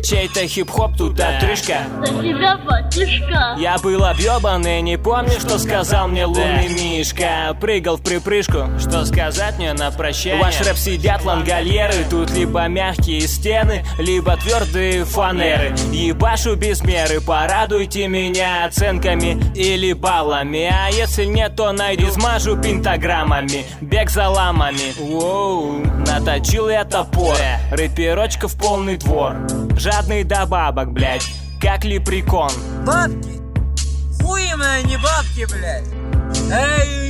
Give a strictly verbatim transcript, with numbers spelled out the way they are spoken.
Чей-то хип-хоп тут отрыжка. За тебя, батюшка. Я был объебанный, не помню, что сказал мне лунный мишка. Прыгал в припрыжку, что сказать мне на прощание. Ваш рэп сидят лангольеры, тут либо мягкие стены, либо твердые фанеры. Ебашу без меры, порадуйте меня оценками или баллами. А если нет, то найду, смажу пентаграммами, бег за ламами. Воу, наточил я топор, рэперочка в полный двор. Жадный до бабок, блять, как лепрекон. Бабки? Хуем, а не бабки, блядь. Эй,